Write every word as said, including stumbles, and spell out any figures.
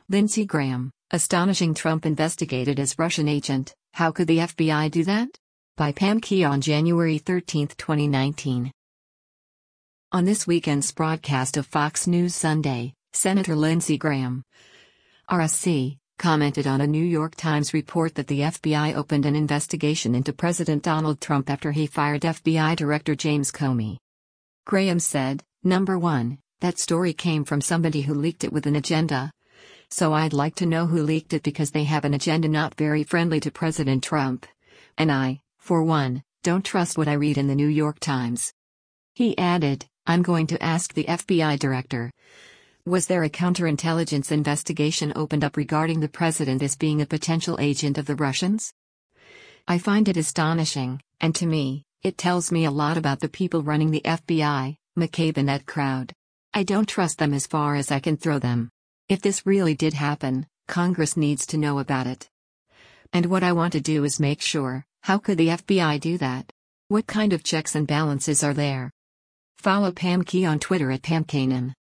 Lindsey Graham, astonishing Trump investigated as Russian agent, how could the F B I do that? By Pam Key on January thirteenth, twenty nineteen. On this weekend's broadcast of Fox News Sunday, Senator Lindsey Graham, R S C, commented on a New York Times report that the F B I opened an investigation into President Donald Trump after he fired F B I Director James Comey. Graham said, Number one, that story came from somebody who leaked it with an agenda. So I'd like to know who leaked it because they have an agenda not very friendly to President Trump. And I, for one, don't trust what I read in the New York Times. He added, I'm going to ask the F B I director. Was there a counterintelligence investigation opened up regarding the president as being a potential agent of the Russians? I find it astonishing, and to me, it tells me a lot about the people running the F B I, McCabe and that crowd. I don't trust them as far as I can throw them. If this really did happen, Congress needs to know about it. And what I want to do is make sure, how could the F B I do that? What kind of checks and balances are there? Follow Pam Key on Twitter at Pam Kanan.